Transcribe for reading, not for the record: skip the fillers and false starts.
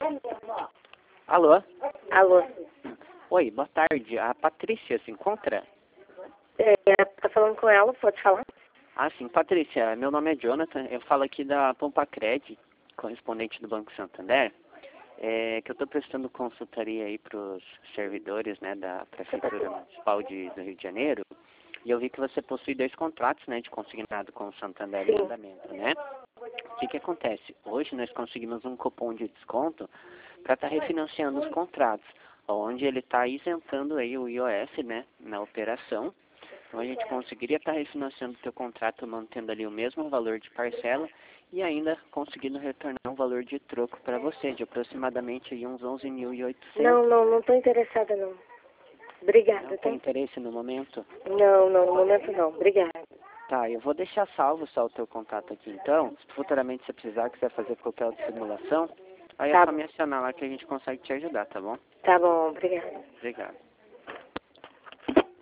Alô? Alô? Oi, boa tarde. A Patrícia se encontra? Tá falando com ela, pode falar? Ah, sim, Patrícia. Meu nome é Jonathan. Eu falo aqui da Pompacred, correspondente do Banco Santander. Que eu estou prestando consultoria aí para os servidores, né, da Prefeitura Municipal do Rio de Janeiro. E eu vi que você possui 2 contratos, né, de consignado com o Santander em andamento, né? O que acontece? Hoje nós conseguimos um cupom de desconto para estar refinanciando os contratos, onde ele está isentando aí o IOF, né, na operação. Então a gente conseguiria estar refinanciando o teu contrato, mantendo ali o mesmo valor de parcela e ainda conseguindo retornar um valor de troco para você, de aproximadamente aí uns 11.800. Não tô interessada não. Obrigada, Não tem interesse no momento? Não, no momento não. Obrigada. Tá, eu vou deixar salvo só o teu contato aqui então. Se futuramente você precisar, quiser fazer qualquer outra simulação, aí é só me acionar lá que a gente consegue te ajudar, tá bom? Tá bom, obrigada. Obrigado.